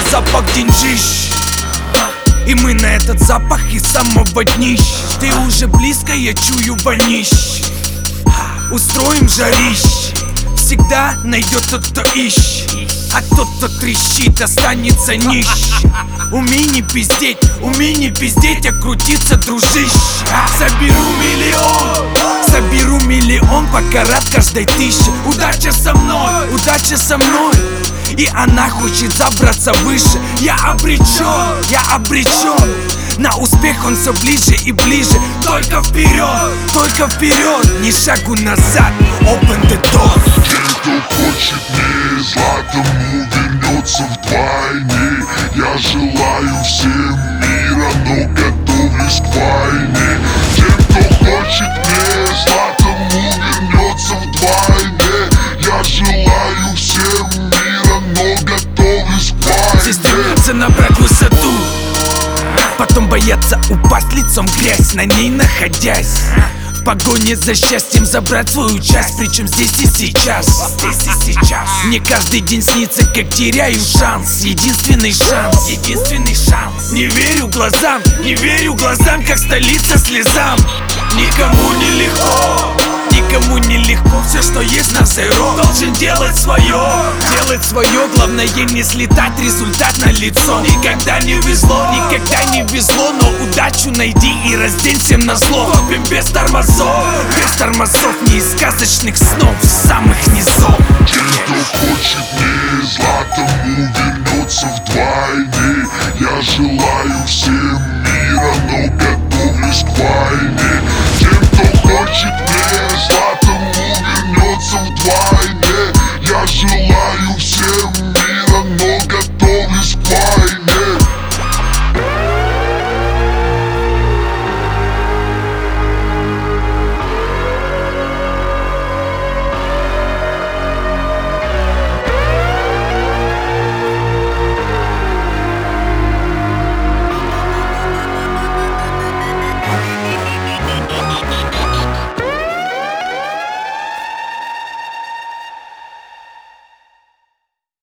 запах деньжищ. И мы на этот запах из самого днищ. Ты уже близко, я чую вонищ. Устроим жарищ. Всегда найдется кто ищет, а тот, кто трещит, останется нищ. Умей не пиздеть, а крутиться, дружище. Соберу миллион, пока рад каждой тысяче. Удача со мной, и она хочет забраться выше. Я обречен, на успех он все ближе и ближе. Только вперед, ни шагу назад. Open the door. Тем, кто хочет мне зла, тому вернется вдвойне. Я желаю всем мира, но готовлюсь к войне. Тем, кто хочет мне зла, тому вернется вдвойне. Я желаю всем мира, но готовлюсь к войне. Все стремятся набрать высоту, потом боятся упасть лицом в грязь, на ней находясь. В погоне за счастьем забрать свою часть, причем здесь и сейчас. Мне каждый день снится, как теряю шанс. Единственный шанс. Не верю глазам, как столица слезам. Никому не легко, все, что есть на zero. Должен делать свое, главное не слетать, результат на лицо. Никогда не везло, но удачу найди и раздень всем назло. Топим без тормозов, не из сказочных снов, самых низких.